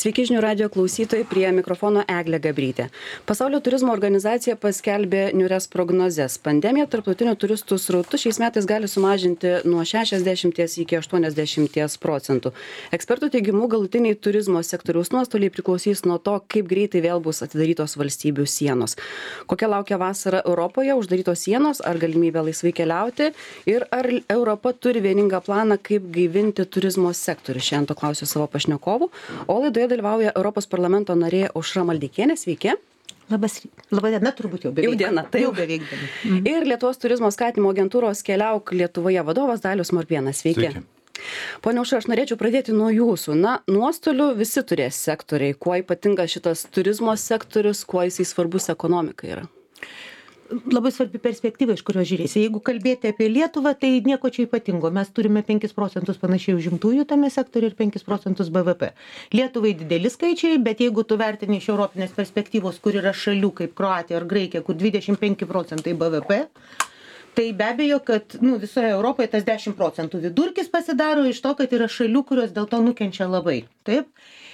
Sveiki žinių radio klausytojai, prie mikrofono Eglė Gabrytė. Pasaulio turizmo organizacija paskelbė niūrias prognozes. Pandemija tarptautinių turistų srautų šiais metais gali sumažinti nuo 60 iki 80%. Ekspertų teigimu, galutiniai turizmo sektoriaus nuostoliai priklausys nuo to, kaip greitai vėl bus atidarytos valstybių sienos. Kokia laukia vasara Europoje, uždarytos sienos, ar galimybė laisvai keliauti ir ar Europa turi vieningą planą, kaip gaivinti turizmo sektorių. Šiandien to klausiu savo pašnekovų. O laidoje dalyvauja Europos parlamento narė Aušra Maldeikienė. Sveiki. Laba diena, turbūt jau beveik. Jau diena, tai jau beveik diena. Ir Lietuvos turizmo skatinimo agentūros Keliauk Lietuvoje vadovas Dalius Morkvėnas. Sveiki. Pone Aušra, aš norėčiau pradėti nuo jūsų. Nuostolių visi turės sektoriai. Kuo ypatingas šitas turizmo sektorius, kuo jisai svarbus ekonomikai yra? Labai svarbi perspektyva, iš kurios žiūrėsi. Jeigu kalbėti apie Lietuvą, tai nieko čia ypatingo. Mes turime 5 procentus panašiai užimtųjų tame sektoriuje ir 5 procentus BVP. Lietuvai dideli skaičiai, bet jeigu tu vertini iš europinės perspektyvos, kur yra šalių kaip Kroatija ar Graikija, kur 25 procentai BVP, tai be abejo, kad visoje Europoje tas 10 procentų vidurkis pasidaro iš to, kad yra šalių, kurios dėl to nukenčia labai. Taip?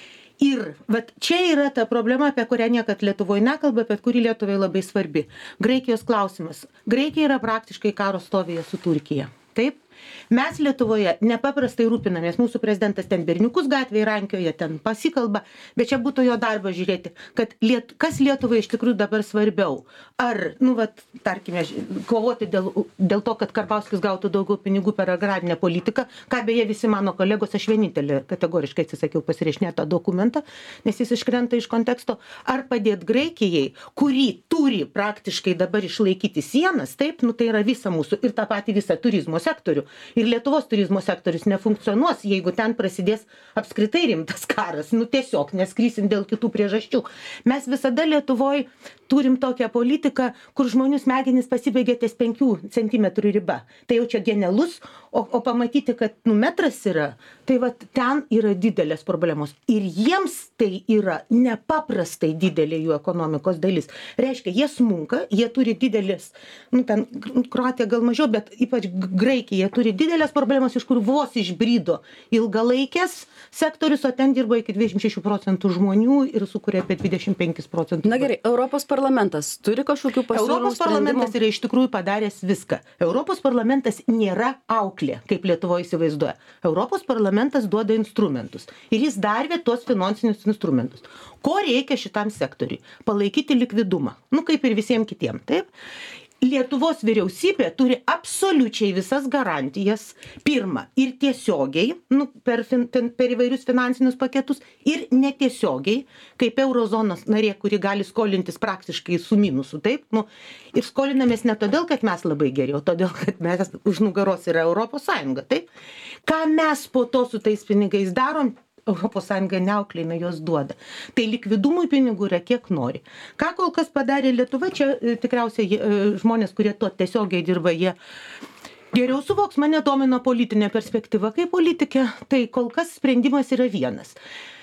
Ir čia yra ta problema, apie kurią niekad Lietuvoje nekalba, bet kuri Lietuvai labai svarbi. Graikijos klausimas. Graikija yra praktiškai karo stovyje su Turkija. Taip? Mes Lietuvoje nepaprastai rūpinamės. Mūsų prezidentas ten berniukus gatvėje rankioja, ten pasikalba, bet čia būtų jo darbas žiūrėti, kad kas Lietuvai iš tikrųjų dabar svarbiau. Ar, tarkime, kovoti dėl to, kad Karbauskis gautų daugiau pinigų per agrarinę politiką, ką beje visi mano kolegos, aš vienintelė kategoriškai atsisakiau pasirašinėti tą dokumentą, nes jis iškrenta iš konteksto, ar padėti Graikijai, kuri turi praktiškai dabar išlaikyti sienas, taip, tai yra visa mūsų ir tą patį visą turizmo sektorių. Ir Lietuvos turizmo sektorius nefunkcionuos, jeigu ten prasidės apskritai rimtas karas. Tiesiog neskrysim dėl kitų priežasčių. Mes visada Lietuvoje turim tokią politiką, kur žmonių smegenys pasibaigia ties 5 cm riba. Tai jau čia genialus, o pamatyti, kad metras yra, tai ten yra didelės problemos. Ir jiems tai yra nepaprastai didelė jų ekonomikos dalis. Reiškia, jie smunka, jie turi didelės, ten Kroatija gal mažiau, bet ypač Graikija turi didelės problemos, iš kur vos išbrydo ilgalaikės sektorius, o ten dirba iki 26 procentų žmonių ir sukuria apie 25 procentų. Na gerai, Europos parlamentas turi kažkokių pasiūlymų? Europos parlamentas yra iš tikrųjų padaręs viską. Europos parlamentas nėra auklė, kaip Lietuvoje įsivaizduoja. Europos parlamentas duoda instrumentus ir jis davė tuos finansinius instrumentus. Ko reikia šitam sektoriui? Palaikyti likvidumą. Kaip ir visiems kitiems, taip? Lietuvos vyriausybė turi absoliučiai visas garantijas, pirma, ir tiesiogiai, per įvairius finansinius paketus, ir netiesiogiai, kaip eurozonos narė, kuri gali skolintis praktiškai su minusu, taip? Ir skolinamės ne todėl, kad mes labai geri, o todėl, kad mes už nugaros yra Europos Sąjunga, taip? Ką mes po to su tais pinigais darom? Europos Sąjunga neauklėjina jos duoda. Tai likvidumui pinigų yra kiek nori. Ką kol kas padarė Lietuva, čia tikriausiai žmonės, kurie to tiesiogiai dirba, jie geriau suvoks, mane domina politinė perspektyva kaip politikė, tai kol kas sprendimas yra vienas.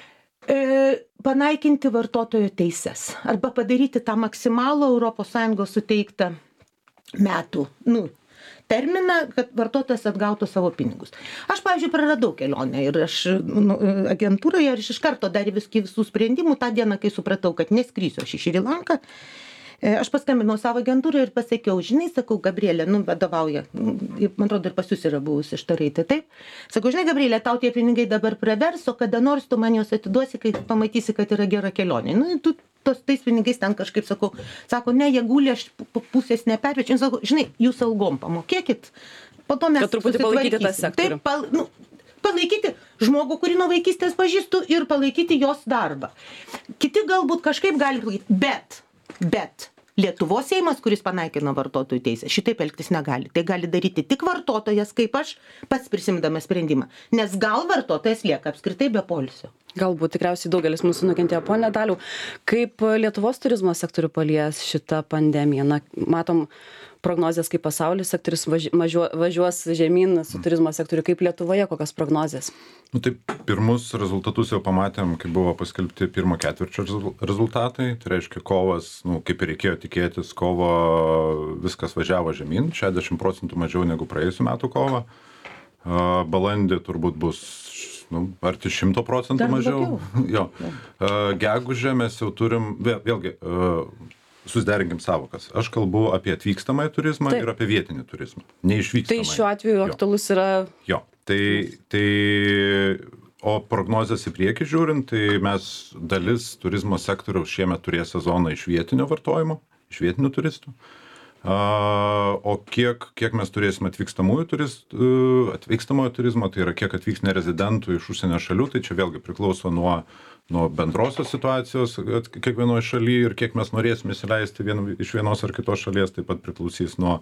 Panaikinti vartotojo teises arba padaryti tą maksimalų Europos Sąjungos suteiktą metų, terminą, kad vartotojas atgautų savo pinigus. Aš, pavyzdžiui, praradau kelionę ir aš agentūroje ir aš iš karto darė visų sprendimų tą dieną, kai supratau, kad neskrysiu aš į Šri Lanką. Aš paskambinau savo agentūrą ir pasakiau, žinai, sakau, Gabrielė, vadovauja, man atrodo, ir pas jūs yra buvusi Štoreitė, taip? Sakau, žinai, Gabrielė, tau tie pinigai dabar pravers, o kada nors tu man juos atiduosi, kai pamatysi, kad yra gera kelionė. Tu tais pinigais ten kažkaip sakau, sako, ne, jie guli, aš pusės nepervečiu. Sakau, žinai, jūs algom pamokėkit, po to mes kad truputį palaikyti tą sektorių. Taip, palaikyti žmogų, kurį nuo vaikystės pažįstu ir palaikyti jos darbą. Kiti galbūt kažkaip gali palaikyti, bet Lietuvos Seimas, kuris panaikino vartotojų teisę, šitaip elgtis negali. Tai gali daryti tik vartotojas, kaip aš, pats prisimdamas sprendimą. Nes gal vartotojas lieka apskritai be poilsio. Galbūt tikriausiai daugelis mūsų nukentėjo. Pone Daliau, kaip Lietuvos turizmo sektorių palies šitą pandemiją? Matom prognozės, kaip pasaulio sektorius važiuos žemyn su turizmo sektoriu, kaip Lietuvoje, kokios prognozės? Taip, pirmus rezultatus jau pamatėm, kai buvo paskelbti pirmo ketvirčio rezultatai. Tai reiškia, kovas, kaip ir reikėjo tikėtis, kovo viskas važiavo žemyn, 60% mažiau negu praėjusių metų kovo. Balandį turbūt bus arti 100% Dar mažiau. Jo. Gegužę mes jau turim, vėlgi, susiderinkim savokas. Aš kalbu apie atvykstamąjį turizmą ir apie vietinį turizmą. Neišvykstamąjį. Tai šiuo atveju aktualus yra... Jo. O prognozės į priekį žiūrint, tai mes dalis turizmo sektoriaus šiemet turės sezoną iš vietinio vartojimo, iš vietinių turistų. O kiek mes turėsime atvykstamojo turizmo, tai yra kiek atvyks nerezidentų iš užsienio šalių, tai čia vėlgi priklauso nuo bendrosios situacijos kiekvienoje šalyje ir kiek mes norėsime įsileisti iš vienos ar kitos šalies, taip pat priklausys nuo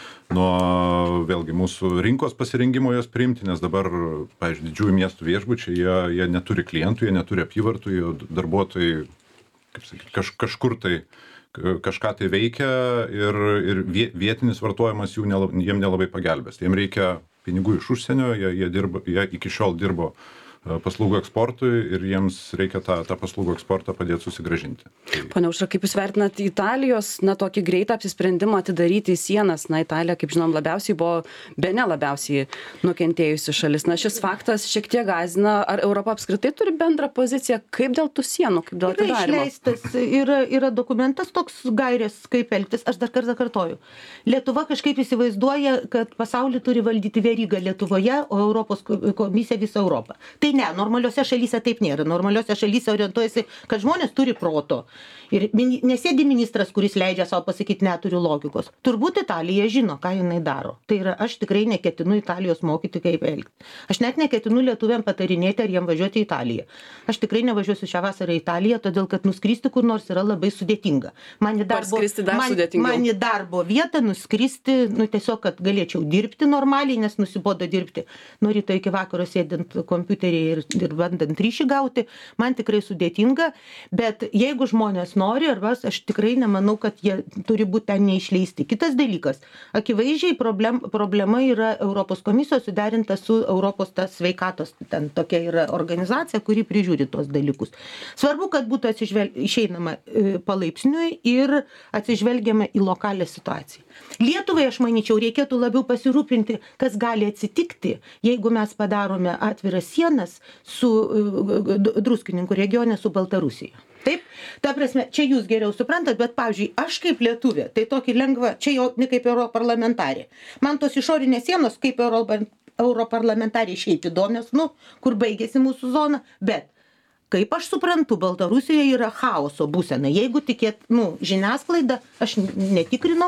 vėlgi mūsų rinkos pasirengimo jas priimti, nes dabar, pavyzdžiui, didžiųjų miestų viešbučiai, jie neturi klientų, jie neturi apyvartų, jų darbuotojai, kaip sakyti, kažkur tai kažką tai veikia ir vietinis vartojimas jiem nelabai pagelbės. Jiem reikia pinigų iš užsienio, jie iki šiol dirbo paslaugų eksportui ir jiems reikia tą paslaugų eksportą padėti susigrąžinti. Pone Aušra, kaip Jūs vertinat Italijos, tokį greitą apsisprendimą atidaryti sienas? Italija, kaip žinom, bene labiausiai nukentėjusi šalis. Šis faktas šiek tiek gąsdina. Ar Europa apskritai turi bendrą poziciją, kaip dėl tų sienų, kaip dėl atidarymo? Yra dokumentas toks gairės, kaip elgtis. Aš dar kartą kartoju. Lietuva kažkaip įsivaizduoja, kad pasaulį turi valdyti verygą Lietuvoje, o Europos komisija visą Europą. Tai ne, normaliuose šalyse taip nėra. Normaliuose šalyse orientuojasi, kad žmonės turi proto. Ir nesėdi ministras, kuris leidžia savo pasakyti, neturiu logikos. Turbūt Italija žino, ką jinai daro. Tai yra, aš tikrai neketinu Italijos mokyti, kaip elgtis. Aš net neketinu lietuviam patarinėti, ar jiem važiuoti į Italiją. Aš tikrai nevažiuosiu šią vasarą į Italiją, todėl kad nuskristi kur nors yra labai sudėtinga. Man į darbo vietą nuskristi, tiesiog, kad galėčiau dirbti normaliai, nes nusibodo dirbti nuo ryto iki vakaro sėdint kompiuterį ir bandant ryšį gauti, man tikrai sudėtinga, bet jeigu žmonės nori, aš tikrai nemanau, kad jie turi būti ten neišleisti. Kitas dalykas, akivaizdžiai problema yra Europos komisijos suderinta su Europos sveikatos, ten tokia yra organizacija, kuri prižiūri tuos dalykus. Svarbu, kad būtų išeinama palaipsniui ir atsižvelgiama į lokalią situaciją. Lietuvai, aš manyčiau, reikėtų labiau pasirūpinti, kas gali atsitikti, jeigu mes padarome atviras sienas su Druskininkų regione su Baltarusija. Taip? Ta prasme, čia jūs geriau suprantat, bet, pavyzdžiui, aš kaip lietuvė, tai tokį lengvą, čia jau ne kaip europarlamentarė. Man tos išorinės sienos kaip europarlamentarė šiaip įdomios, kur baigėsi mūsų zona, bet kaip aš suprantu, Baltarusijoje yra chaoso būsena. Jeigu tikėt, žiniasklaida, aš netikrinau,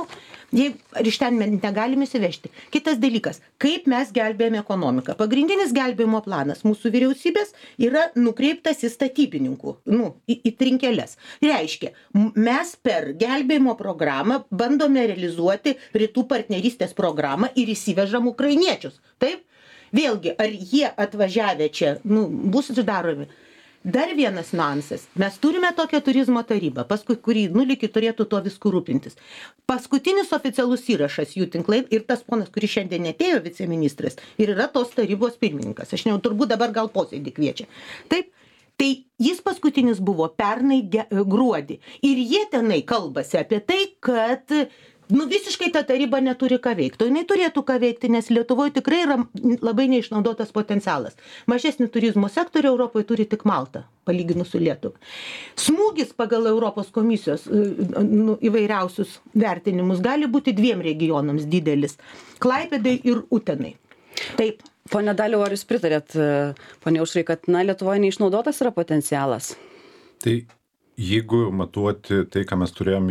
ar iš ten negalim įsivežti. Kitas dalykas, kaip mes gelbėjame ekonomiką. Pagrindinis gelbėjimo planas mūsų vyriausybės yra nukreiptas į statybininkų, į trinkeles. Reiškia, mes per gelbėjimo programą bandome realizuoti rytų partnerystės programą ir įsivežam ukrainiečius. Taip? Vėlgi, ar jie atvažiavę čia, bus daromi? Dar vienas niuansas. Mes turime tokią turizmo tarybą, paskui kurį lygiai turėtų to visku rūpintis. Paskutinis oficialus įrašas jų tinklai ir tas ponas, kuris šiandien atėjo, viceministras, ir yra tos tarybos pirmininkas. Aš turbūt dabar gal posėdį kviečia. Taip, tai jis paskutinis buvo pernai gruodį. Ir jie tenai kalbasi apie tai, kad visiškai ta taryba neturi ką veikti. O jinai turėtų ką veikti, nes Lietuvoje tikrai yra labai neišnaudotas potencialas. Mažesnį turizmo sektorių Europoje turi tik Malta, palyginus su Lietuva. Smūgis pagal Europos komisijos įvairiausius vertinimus gali būti 2 regionams didelis – Klaipėdai ir Utenai. Taip. Pone Daliau, ar jūs pritarėt, pone Aušrai, kad Lietuvoje neišnaudotas yra potencialas? Tai jeigu matuoti tai, ką mes turėjom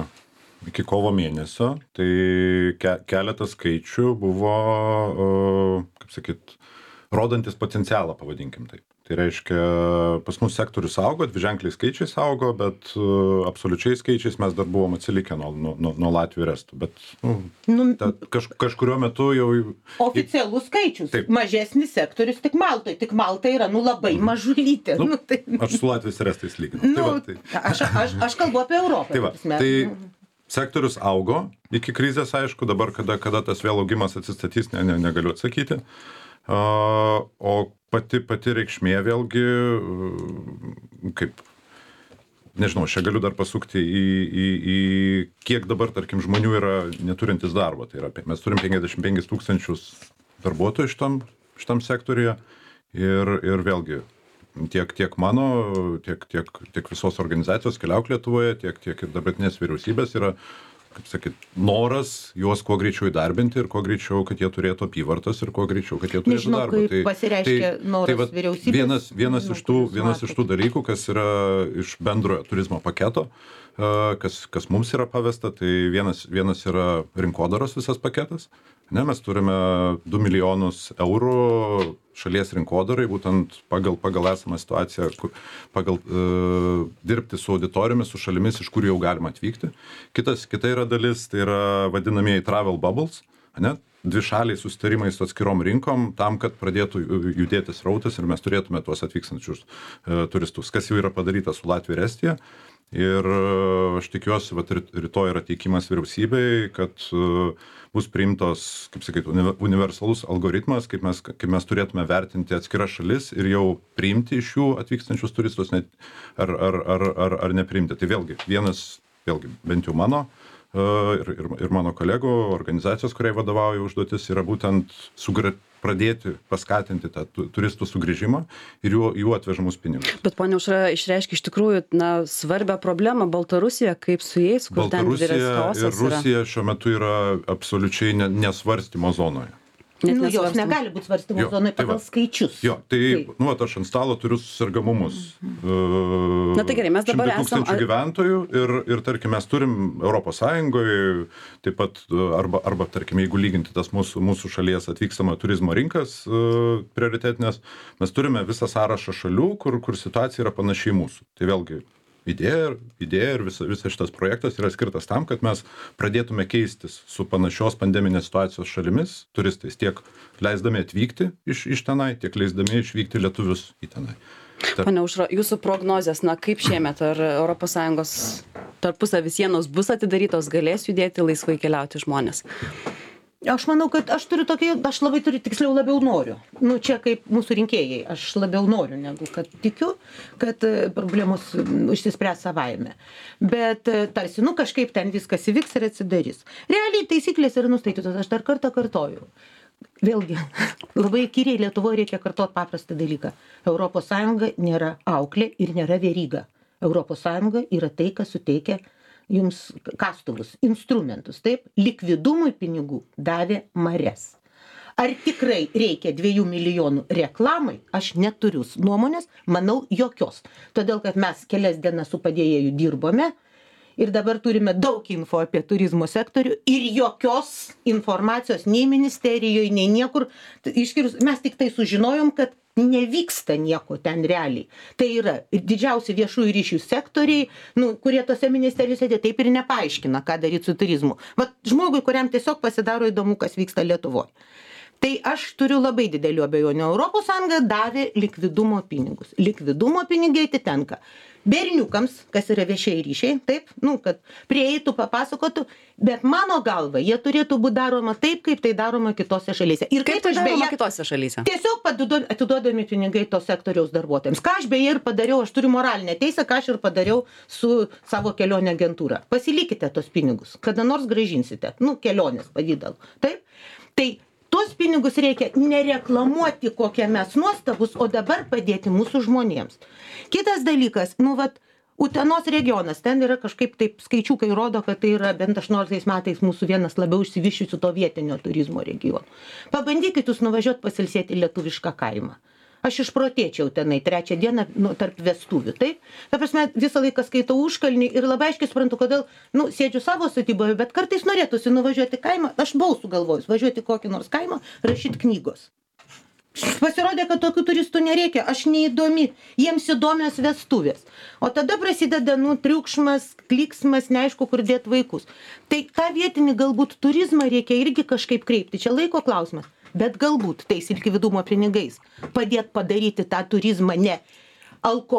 iki kovo mėnesio, tai keletas skaičių buvo, kaip sakyt, rodantis potencialą, pavadinkim taip. Tai reiškia, pas mus sektorius augo, dviženkliai skaičiai augo, bet absoliučiai skaičiais mes dar buvom atsilikę nuo Latvijų ir Estų. Bet kažkurio metu jau... Oficialus skaičius. Taip. Mažesnis sektorius tik Maltoje. Tik Malta yra labai mažulytė. Aš su Latvijos ir Estais lyginu. Aš kalbu apie Europą. Tai sektorius augo iki krizės, aišku, dabar, kada tas vėl augimas atsistatys, negaliu atsakyti. O pati reikšmė vėlgi, kaip, nežinau, čia galiu dar pasukti į kiek dabar, tarkim, žmonių yra neturintis darbo. Tai yra, mes turim 55 000 darbuotojų šitam sektoriuje Ir vėlgi, tiek mano, tiek visos organizacijos Keliauk Lietuvoje, tiek ir dabartinės vyriausybės yra, kaip sakyt, noras juos kuo greičiau įdarbinti ir kuo greičiau, kad jie turėtų apyvartas ir kuo greičiau, kad jie turėtų darbą. Kaip pasireiškia noras vyriausybės. Vienas iš tų dalykų, kas yra iš bendrojo turizmo paketo, kas mums yra pavesta, tai vienas yra rinkodaros visas paketas. Mes turime 2 milijonus eurų šalies rinkodarai, būtent pagal esamą situaciją, pagal dirbti su auditorijomis, su šalimis, iš kur jau galima atvykti. Kita yra dalis, tai yra vadinamieji travel bubbles, dvišaliai susitarimai su atskirom rinkom, tam, kad pradėtų judėti srautas ir mes turėtume tuos atvykstančius turistus, kas jau yra padaryta su Latvija ir Estija. Ir aš tikiuosi, rytoj yra teikimas vyriausybei, kad bus priimtos, kaip sakyti, universalus algoritmas, kaip mes turėtume vertinti atskiras šalis ir jau priimti iš jų atvykstančius turistus ar nepriimti. Tai vėlgi, bent jau mano ir mano kolegų organizacijos, kuriai vadovauja užduotis, yra būtent pradėti paskatinti tą turistų sugrįžimą ir jų atvežamus pinigus. Bet ponia Aušra išreiškia iš tikrųjų svarbią problemą Baltarusija, kaip su jais, kur ten didelis chaosas yra. Ir Rusija šiuo metu yra absoliučiai nesvarstymo zonoje. Jos negali būti svarstymo zonoje pagal skaičius. Aš ant stalo turiu susirgamumus. Tai gerai, mes dabar 100 000 gyventojų ir tarkim, mes turim Europos Sąjungoje, taip pat, arba tarkim, jeigu lyginti tas mūsų šalies atvykstamą turizmo rinkas prioritetinės, mes turime visą sąrašą šalių, kur situacija yra panašiai mūsų. Tai vėlgi, idėja ir visas šitas projektas yra skirtas tam, kad mes pradėtume keistis su panašios pandeminės situacijos šalimis, turistais, tiek leisdami atvykti iš tenai, tiek leisdami išvykti lietuvius į tenai. Pane Aušra, jūsų prognozės, kaip šiemet, ar ES tarpusavy sienos bus atidarytos, galės judėti laisvai keliauti žmonės? Aš manau, kad aš labiau noriu. Čia kaip mūsų rinkėjai, aš labiau noriu, negu kad tikiu, kad problemos išsispręs savaime. Bet tarsi, kažkaip ten viskas įvyks ir atsidarys. Realiai taisyklės yra nustatytos, aš dar kartą kartoju. Vėlgi, labai įkyriai Lietuvoje reikia kartuoti paprastą dalyką. ES nėra auklė ir nėra veryga. ES yra tai, kas suteikia jums kastuvus, instrumentus, taip, likvidumui pinigų davė marias. Ar tikrai reikia 2 milijonų reklamai, aš neturiu nuomonės, manau jokios. Todėl, kad mes kelias dienas su padėjėju dirbome ir dabar turime daug info apie turizmo sektorių ir jokios informacijos nei ministerijoje, nei niekur. Išskyrus, mes tik tai sužinojom, kad nevyksta nieko ten realiai. Tai yra didžiausi viešųjų ryšių sektoriai, kurie tose ministerijose taip ir nepaaiškina, ką daryti su turizmu. Žmogui, kuriam tiesiog pasidaro įdomu, kas vyksta Lietuvoje. Tai aš turiu labai didelių abejonių. ES davė likvidumo pinigus. Likvidumo pinigai atitenka berniukams, kas yra viešieji ryšiai, taip, kad prieitų, papasakotų, bet mano galva, jie turėtų būti daroma taip, kaip tai daroma kitose šalyse. Ir kaip tai daroma kitose šalyse? Tiesiog atiduodami pinigai to sektoriaus darbuotojams. Ką aš beje ir padariau, aš turiu moralinę teisę, ką aš ir padariau su savo kelionė agentūra. Pasilikite tos pinigus, kada nors grąžinsite, kelionės pavydalu. Taip? Tai tuos pinigus reikia nereklamuoti, kokie mes nuostabus, o dabar padėti mūsų žmonėms. Kitas dalykas, Utenos regionas, ten yra kažkaip taip skaičiukai rodo, kad tai yra bent 18 metais mūsų vienas labiau išsivyščiusių to vietinio turizmo regionų. Pabandykit jūs nuvažiuoti pasilsėti lietuvišką kaimą. Aš išprotėčiau tenai 3 dieną tarp vestuvių, taip? Ta prasme, visą laiką skaitau užkalnį ir labai aiškiai suprantu, kodėl, sėdžiu savo sotyboje, bet kartais norėtųsi nuvažiuoti kaimą, aš buvau sugalvojus, važiuoti kokį nors kaimą, rašyti knygos. Pasirodė, kad tokių turistų nereikia, aš neįdomi, jiems įdomios vestuvės. O tada prasideda, triukšmas, kliksmas, neaišku, kur dėti vaikus. Tai tą vietinį galbūt turizmą reikia irgi kažkaip kreipti, čia laiko klausimas. Bet galbūt tais likvidumo pinigais padėti padaryti tą turizmą ne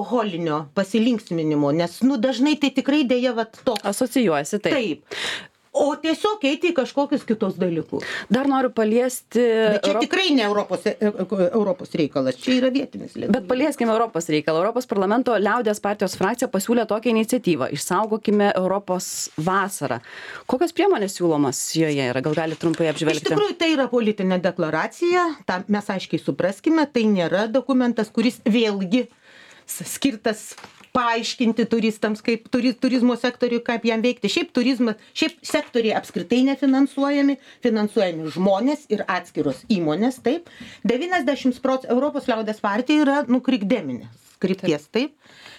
alkoholinio pasilinksminimo, nes dažnai tai tikrai dėja toks. Asocijuojasi, taip. Taip. o tiesiog eiti į kažkokius kitus dalykus. Dar noriu paliesti... Bet čia tikrai ne Europos reikalas, čia yra vietinis Lietuvos. Bet palieskime Europos reikalą. Europos parlamento Liaudies partijos frakcija pasiūlė tokią iniciatyvą – Išsaugokime Europos vasarą. Kokios priemonės siūlomas joje yra? Gal gali trumpai apžvelgti? Iš tikrųjų, tai yra politinė deklaracija, tą mes aiškiai supraskime, tai nėra dokumentas, kuris vėlgi skirtas paaiškinti turistams, kaip turizmo sektoriui, kaip jam veikti. Šiaip sektoriai apskritai nefinansuojami, finansuojami žmonės ir atskiros įmonės, taip. 90% Europos liaudies partija yra krikdeminės krypties, taip.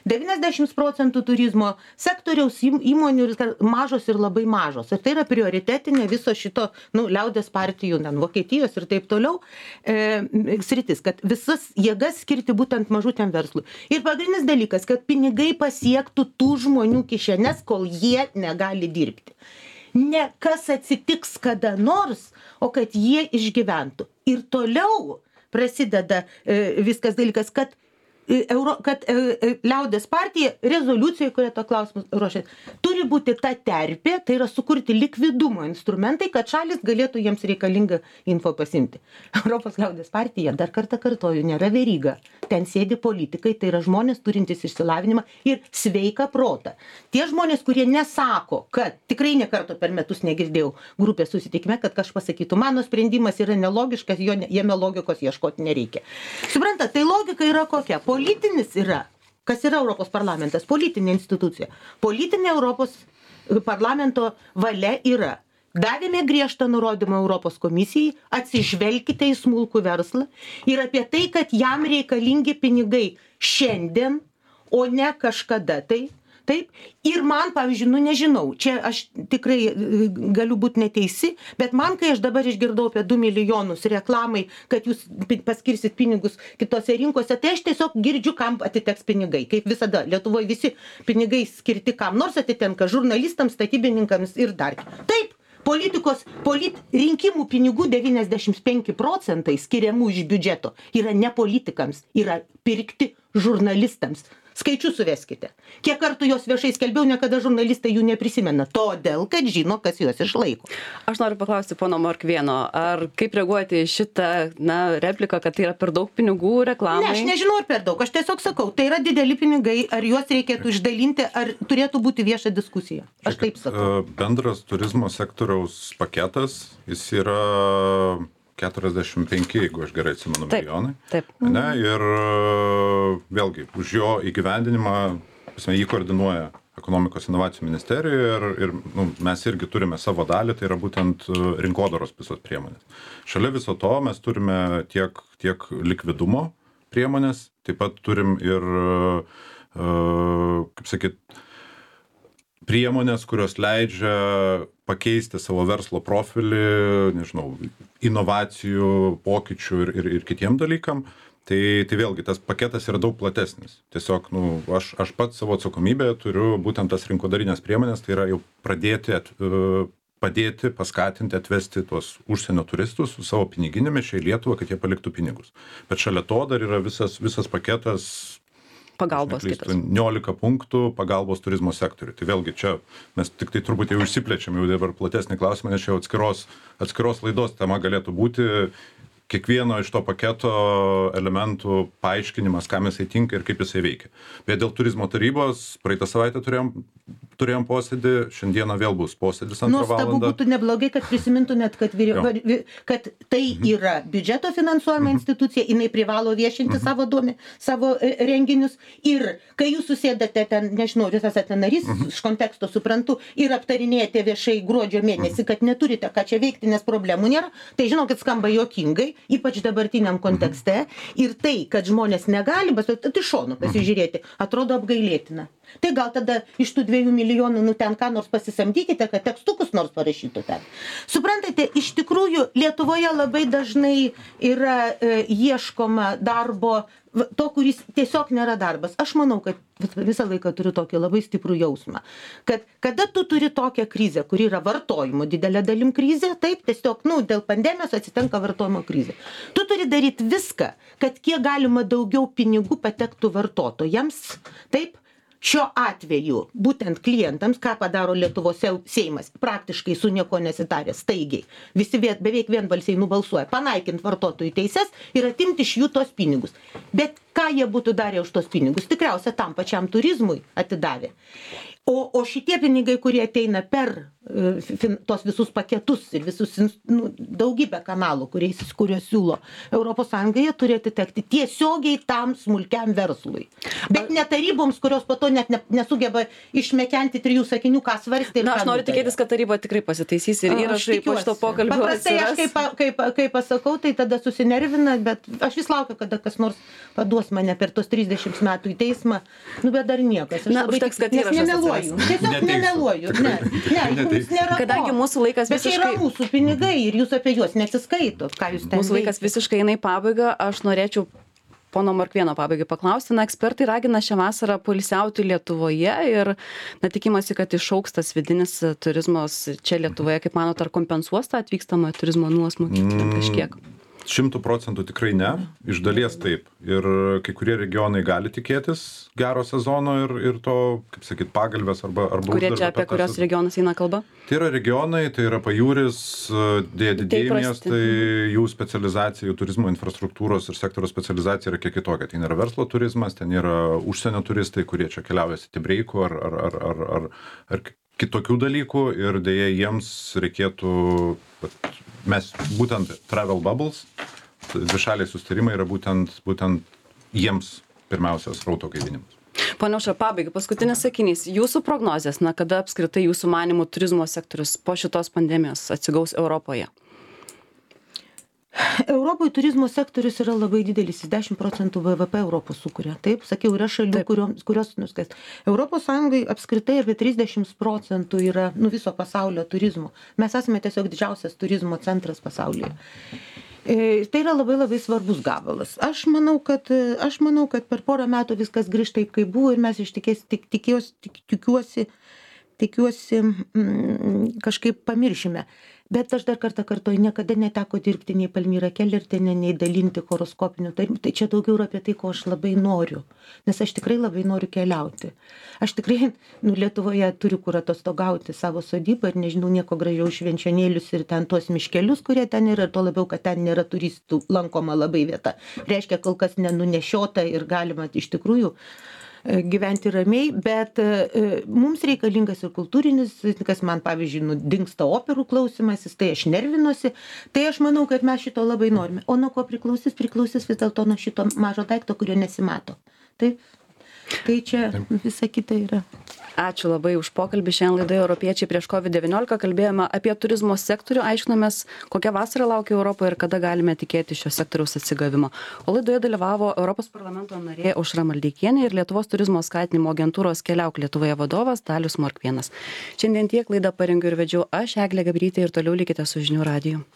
90% turizmo sektoriaus įmonių mažos ir labai mažos. Ir tai yra prioritetinė viso šito liaudies partijų, Vokietijos ir taip toliau sritis, kad visas jėgas skirti būtent mažutėm verslui. Ir pagrindinis dalykas, kad pinigai pasiektų tų žmonių kišenes, kol jie negali dirbti. Ne kas atsitiks kada nors, o kad jie išgyventų. Ir toliau prasideda viskas dalykas, kad liaudies partija rezoliucijai, kurie to klausimus ruošia, turi būti ta terpė, tai yra sukurti likvidumo instrumentai, kad šalis galėtų jiems reikalingą info pasimti. Europos liaudies partija, dar kartą kartoju, nėra veryga. Ten sėdi politikai, tai yra žmonės turintys išsilavinimą ir sveiką protą. Tie žmonės, kurie nesako, kad tikrai ne kartą per metus negirdėjau grupės susitikime, kad kažkas pasakytų, mano sprendimas yra nelogiškas, jame logikos ieškoti nereikia. Suprantat, tai logika yra kokia? Politinis yra, kas yra Europos parlamentas, politinė institucija. Politinė Europos parlamento valia yra. Davėme griežtą nurodymą Europos komisijai, atsižvelkite į smulkų verslą ir apie tai, kad jam reikalingi pinigai šiandien, o ne kažkada tai. Taip, ir man, pavyzdžiui, nežinau, čia aš tikrai galiu būti neteisi, bet man, kai aš dabar išgirdau apie 2 milijonus reklamai, kad jūs paskirsit pinigus kitose rinkose, tai aš tiesiog girdžiu, kam atiteks pinigai. Kaip visada, Lietuvoje visi pinigai skirti kam nors atitenka žurnalistams, statybininkams ir dar. Taip, rinkimų pinigų 95% skiriamų iš biudžeto yra ne politikams, yra pirkti žurnalistams. Skaičius suveskite. Kiek kartų jos viešai skelbiau, niekada žurnalistai jų neprisimena. Todėl, kad žino, kas juos išlaiko. Aš noriu paklausti pono Morkvėno, ar kaip reaguoti į šitą repliką, kad tai yra per daug pinigų reklamai? Ne, aš nežinau, ar per daug. Aš tiesiog sakau, tai yra dideli pinigai, ar juos reikėtų išdalinti, ar turėtų būti vieša diskusija. Aš taip sakau. Bendras turizmo sektoriaus paketas, jis yra 45, jeigu aš gerai atsimenu, milijonai. Taip. Ne, ir vėlgi, už jo įgyvendinimą jį koordinuoja ekonomikos inovacijų ministerijoje ir mes irgi turime savo dalį, tai yra būtent rinkodaros visos priemonės. Šalia viso to mes turime tiek likvidumo priemonės, taip pat turim ir, kaip sakyt, priemonės, kurios leidžia pakeisti savo verslo profilį, nežinau, inovacijų, pokyčių ir kitiem dalykam. Tai vėlgi, tas paketas yra daug platesnis. Tiesiog, aš pats savo atsakomybėje turiu būtent tas rinkodarinės priemonės, tai yra jau padėti, paskatinti, atvesti tuos užsienio turistus su savo piniginėmis čia į Lietuvą, kad jie paliktų pinigus. Bet šalia to dar yra visas paketas pagalbos kitas. 19 punktų pagalbos turizmo sektoriui. Tai vėlgi čia mes tik tai turbūt jau išsiplečiam, jau dabar platesnį klausimą, nes čia atskiros laidos tema galėtų būti kiekvieno iš to paketo elementų paaiškinimas, kam jisai tinka ir kaip jisai veikia. Bet dėl turizmo tarybos praeitą savaitę turėjom posėdį, šiandieną vėl bus posėdis 2 valandą. Nuostabu būtų neblogai, kad prisimintumėt, kad tai yra biudžeto finansuojama institucija, jinai privalo viešinti savo renginius ir kai jūs susėdate ten, nežinau, jūs esate narys, iš konteksto suprantu, ir aptarinėjate viešai gruodžio mėnesį, kad neturite ką čia veikti, nes problemų nėra, tai žinokit, skamba juokingai, ypač dabartiniam kontekste, ir tai, kad žmonės negali, bet iš šono pasižiūrėti, atrodo apgailėtina. Tai gal tada iš tų 2 milijonų ten ką nors pasisamdykite, kad tekstukus nors parašytų ten. Suprantate, iš tikrųjų Lietuvoje labai dažnai yra ieškoma darbo, to, kuris tiesiog nėra darbas. Aš manau, kad visą laiką turiu tokį labai stiprų jausmą, kad kada tu turi tokią krizę, kuri yra vartojimo didelė dalim krizė, taip, tiesiog, dėl pandemijos atsitinka vartojimo krizė. Tu turi daryti viską, kad kiek galima daugiau pinigų patektų vartotojams, taip, Šiuo atveju, būtent klientams, ką padaro Lietuvos Seimas, praktiškai su nieko nesitarė, staigiai, visi beveik vienbalsiai nubalsuoja, panaikinti vartotojų teises ir atimti iš jų tos pinigus. Bet ką jie būtų darę už tos pinigus? Tikriausia, tam pačiam turizmui atidavė. O šitie pinigai, kurie ateina per tos visus paketus ir visus daugybę kanalų, kuriuos siūlo ES, jie turi atitekti tiesiogiai tam smulkiam verslui. Bet ne taryboms, kurios po to net nesugeba išmekenti 3 sakinių, ką svarstė. Na, aš noriu tikėtis, kad taryba tikrai pasitaisys ir įrašai po šito pokalbio. Paprastai aš kai pasakau, tai tada susinervina, bet aš vis laukiu, kada kas nors paduos mane per tos 30 metų į teismą, bet dar niekas. Na, užteks, kad įrašas. Tiesiog nemeluoju. Ne, jums nėra kadangi ko. mūsų laikas Bet visiškai... čia yra mūsų pinigai ir jūs apie juos neatsiskaitot, ką jūs ten Mūsų laikas visiškai eina į pabaigą. Aš norėčiau pono Morkvėno pabaigai paklausti. Na, ekspertai ragina šią vasarą poilsiauti Lietuvoje ir tikimasi, kad išaugs tas vidinis turizmas čia Lietuvoje. Kaip manot, ar kompensuos tą atvykstamą turizmo nuosmukį kažkiek? 100% tikrai ne, iš dalies taip. Ir kai kurie regionai gali tikėtis gero sezono ir to, kaip sakyt, pagalbės arba Kurie čia apie kurios regionus eina kalba? Tai yra regionai, tai yra pajūris, didieji miestai, jų specializacija, jų turizmo infrastruktūros ir sektoriaus specializacija yra kiek kitokia. Tai nėra verslo turizmas, ten yra užsienio turistai, kurie čia keliauja citybreikų ar kitokių dalykų ir dėja jiems reikėtų, mes būtent travel bubbles, dvišaliai susitarimai yra būtent jiems pirmiausias srauto gaivinimas. Pone Aušra, pabaigai, paskutinis sakinys. Jūsų prognozės, kada apskritai jūsų manimų turizmo sektorius po šitos pandemijos atsigaus Europoje? Europoje turizmo sektorius yra labai didelis, 10% BVP Europos sukuria. Taip, sakiau, yra šalių, kurios nuskas. Europos Sąjungai apskritai apie 30% yra viso pasaulio turizmo. Mes esame tiesiog didžiausias turizmo centras pasaulyje. Tai yra labai labai svarbus gabalas. Aš manau, kad per porą metų viskas grįžta taip, kaip buvo ir mes tikiuosi kažkaip pamiršime. Bet aš dar kartą kartoju, niekada neteko dirbti nei Palmyra Kellertienė, nei dalinti horoskopinių tarimų. Tai čia daugiau apie tai, ko aš labai noriu. Nes aš tikrai labai noriu keliauti. Aš tikrai Lietuvoje turiu kur atostogauti savo sodybą ir nežinau nieko gražiau švenčionėlius ir ten tuos miškelius, kurie ten yra, ir tuo labiau, kad ten nėra turistų lankoma labai vieta. Reiškia, kol kas nenunešiota ir galima iš tikrųjų gyventi ramiai, bet mums reikalingas ir kultūrinis, kas man, pavyzdžiui, dingsta operų klausymasis, tai aš nervinuosi, tai aš manau, kad mes šito labai norime. O nuo ko priklausys vis dėlto nuo šito mažo daikto, kurio nesimato. Taip? Tai čia visa kita yra. Ačiū labai už pokalbį. Šiandien laidoje Europiečiai prieš COVID-19 kalbėjome apie turizmo sektorių, aiškinomės, kokia vasara laukia Europoje ir kada galime tikėti šio sektoriaus atsigavimo. O laidoje dalyvavo Europos parlamento narė Aušra Maldeikienė ir Lietuvos turizmo skatinimo agentūros Keliauk Lietuvoje vadovas Dalius Morkvėnas. Šiandien tiek, laidą parengiau ir vedžiau aš, Eglė Gabrytė, ir toliau likite su žinių radiju.